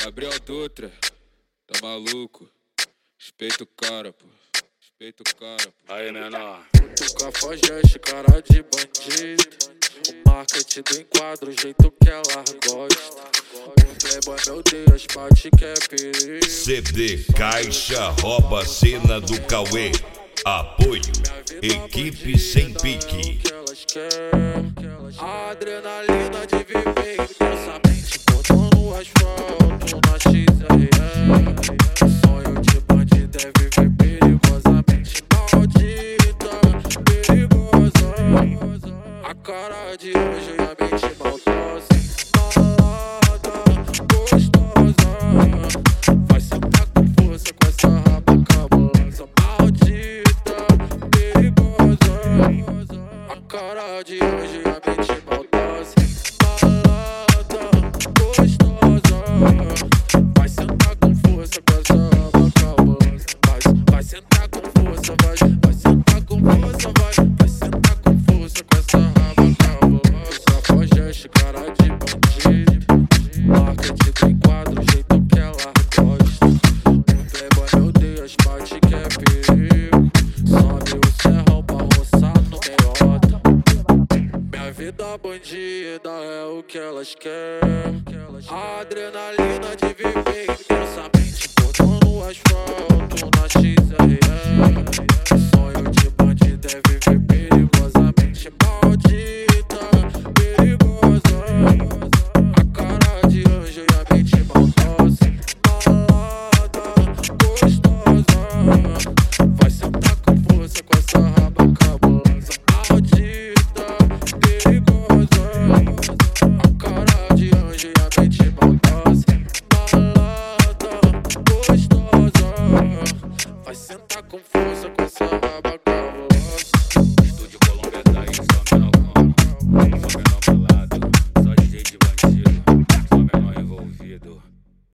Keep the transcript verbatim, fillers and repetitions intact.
Gabriel Dutra, tá maluco? Respeita o cara, pô. Respeita o cara, pô. Aí, menor. Tu cafajeste, cara de bandido. O marketing do enquadro, o jeito que ela gosta. O playboy, meu Deus, parte que é perigo. C D Caixa rouba cena do Cauê. Apoio, equipe sem pique. A adrenalina de viver intensamente, botando no asfalto na X R E. O sonho de bandido é viver perigosamente, maldita, perigosa. A cara de hoje e a mente maldosa, malada, gostosa. Vai sentar com força com essa raba cabulosa, maldita, perigosa. A cara de hoje e a mente maldosa, malada, gostosa. Vai sentar com força com essa raba cabulosa. Vai, vai sentar com força, vai, vai sentar com força, vai, vai sentar com força com essa raba cabulosa. Cafajeste, cara de bandido, marketing do enquadro, o jeito que ela gosta. O playboy, meu Deus, parte que é perigo. Sobe o serrão pra roçar no meiota. Minha vida bandida é o que elas querem. A adrenalina de viver intensamente, botando no asfalto na X R E. O sonho de bandido é viver